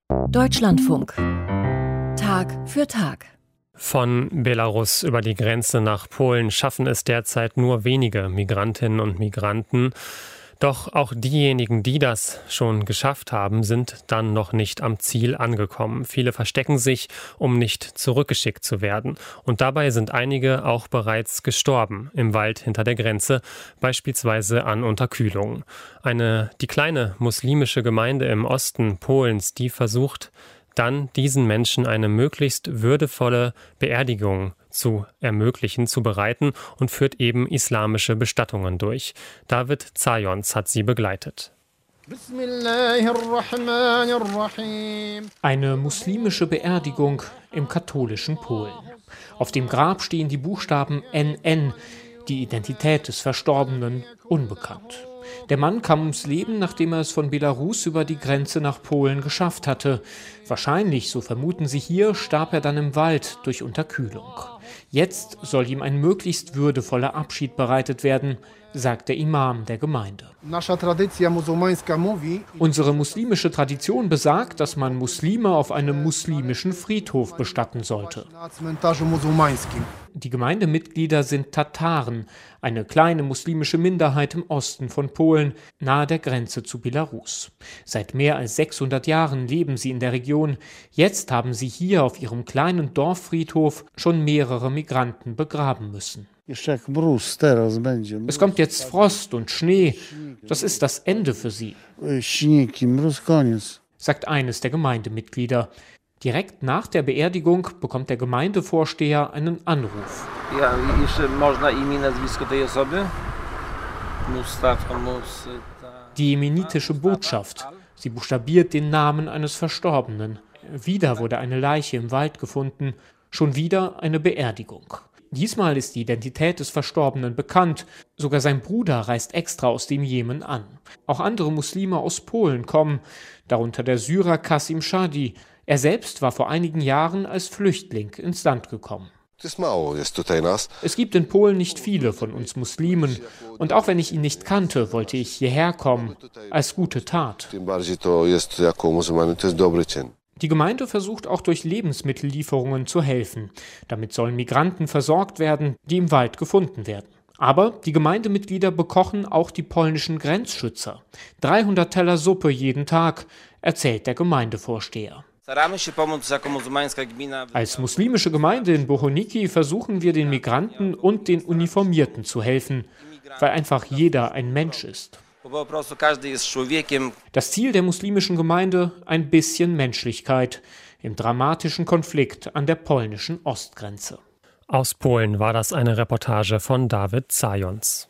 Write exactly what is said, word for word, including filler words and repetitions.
Deutschlandfunk. Tag für Tag. Von Belarus über die Grenze nach Polen schaffen es derzeit nur wenige Migrantinnen und Migranten. Doch auch diejenigen, die das schon geschafft haben, sind dann noch nicht am Ziel angekommen. Viele verstecken sich, um nicht zurückgeschickt zu werden. Und dabei sind einige auch bereits gestorben im Wald hinter der Grenze, beispielsweise an Unterkühlung. Eine, die kleine muslimische Gemeinde im Osten Polens, die versucht dann diesen Menschen eine möglichst würdevolle Beerdigung zu ermöglichen, zu bereiten und führt eben islamische Bestattungen durch. David Zajons hat sie begleitet. Eine muslimische Beerdigung im katholischen Polen. Auf dem Grab stehen die Buchstaben N N, die Identität des Verstorbenen unbekannt. Der Mann kam ums Leben, nachdem er es von Belarus über die Grenze nach Polen geschafft hatte. Wahrscheinlich, so vermuten sie hier, starb er dann im Wald durch Unterkühlung. Jetzt soll ihm ein möglichst würdevoller Abschied bereitet werden, sagt der Imam der Gemeinde. Unsere muslimische Tradition besagt, dass man Muslime auf einem muslimischen Friedhof bestatten sollte. Die Gemeindemitglieder sind Tataren, eine kleine muslimische Minderheit im Osten von Polen, nahe der Grenze zu Belarus. Seit mehr als sechshundert Jahren leben sie in der Region. Jetzt haben sie hier auf ihrem kleinen Dorffriedhof schon mehrere Migranten begraben müssen. Es kommt jetzt Frost und Schnee. Das ist das Ende für sie, sagt eines der Gemeindemitglieder. Direkt nach der Beerdigung bekommt der Gemeindevorsteher einen Anruf. Die jemenitische Botschaft. Sie buchstabiert den Namen eines Verstorbenen. Wieder wurde eine Leiche im Wald gefunden. Schon wieder eine Beerdigung. Diesmal ist die Identität des Verstorbenen bekannt. Sogar sein Bruder reist extra aus dem Jemen an. Auch andere Muslime aus Polen kommen, darunter der Syrer Kasim Shadi. Er selbst war vor einigen Jahren als Flüchtling ins Land gekommen. Es gibt in Polen nicht viele von uns Muslimen. Und auch wenn ich ihn nicht kannte, wollte ich hierher kommen, als gute Tat. Die Gemeinde versucht auch durch Lebensmittellieferungen zu helfen. Damit sollen Migranten versorgt werden, die im Wald gefunden werden. Aber die Gemeindemitglieder bekochen auch die polnischen Grenzschützer. dreihundert Teller Suppe jeden Tag, erzählt der Gemeindevorsteher. Als muslimische Gemeinde in Bohoniki versuchen wir den Migranten und den Uniformierten zu helfen, weil einfach jeder ein Mensch ist. Das Ziel der muslimischen Gemeinde: ein bisschen Menschlichkeit im dramatischen Konflikt an der polnischen Ostgrenze. Aus Polen war das eine Reportage von David Zajons.